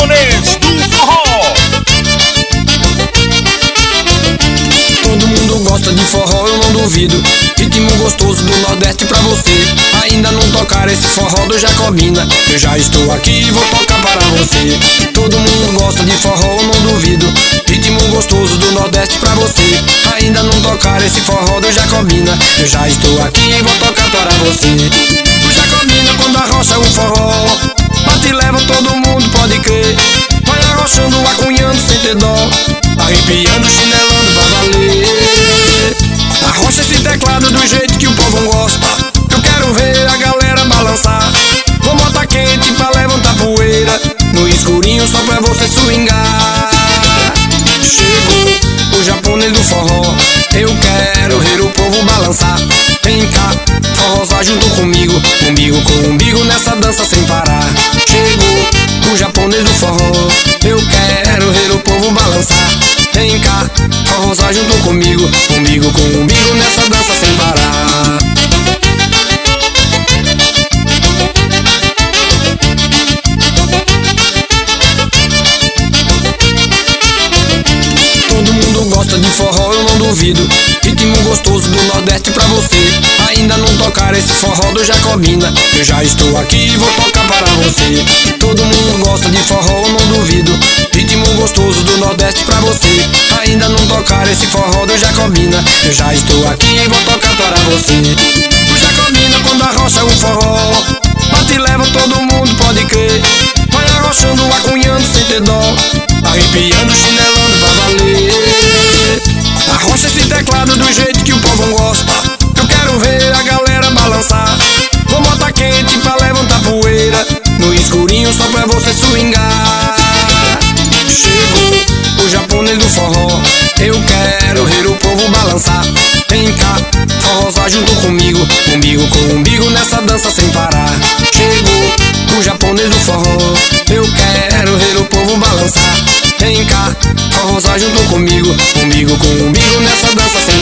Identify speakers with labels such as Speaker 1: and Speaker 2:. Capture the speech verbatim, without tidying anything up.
Speaker 1: japonês do forró.
Speaker 2: Todo mundo gosta de forró, eu não duvido. Ritmo gostoso do Nordeste pra você. Ainda não tocar esse forró do Jacobina. Eu já estou aqui e vou tocar para você. Todo mundo gosta de forró, eu não duvido. Ritmo gostoso do Nordeste pra você. Ainda não tocar esse forró do Jacobina. Eu já estou aqui e vou tocar para você. O Jacobina quando arrocha o forró, bate e leva, todo mundo pode crer. Vai arrochando, acunhando sem ter dó, arrepiando, chinelando pra valer. Arrocha esse teclado do jeito que o povo gosta. Eu quero ver a galera balançar. Vou botar quente pra levantar poeira, no escurinho só pra você swingar. Chegou o japonês do forró, eu quero ver o povo balançar. Vem cá, forrosar junto comigo, umbigo com umbigo nessa dança sem parar. Chegou o japonês do forró, eu quero ver o povo balançar. Vem cá, forrosar junto comigo, umbigo com umbigo nessa dança sem parar. Todo mundo gosta de forró, eu não duvido. Ritmo gostoso do Nordeste pra você. Ainda não tocar esse forró do Jacobina. Eu já estou aqui e vou tocar para você. Todo mundo gosta de forró, eu não duvido. Ritmo gostoso do Nordeste pra você. Ainda não tocar esse forró do Jacobina. Eu já estou aqui e vou tocar para você. O Jacobina quando arrocha o forró, bate e leva, todo mundo pode crer. Vai arrochando, acunhando sem ter dó, arrepiando, chinelando pra valer. Arrocha esse teclado do jeito que o povo gosta. Eu quero ver a galera balançar. Vou botar quente pra levantar poeira, no escurinho só pra você swingar. Chegou o japonês do forró, eu quero ver o povo balançar. Vem cá, forrosar junto comigo, umbigo com umbigo nessa dança sem parar. Chegou o japonês do forró, eu quero ver o povo balançar. Vem cá, forrosar junto comigo, umbigo com umbigo nessa dança sem parar.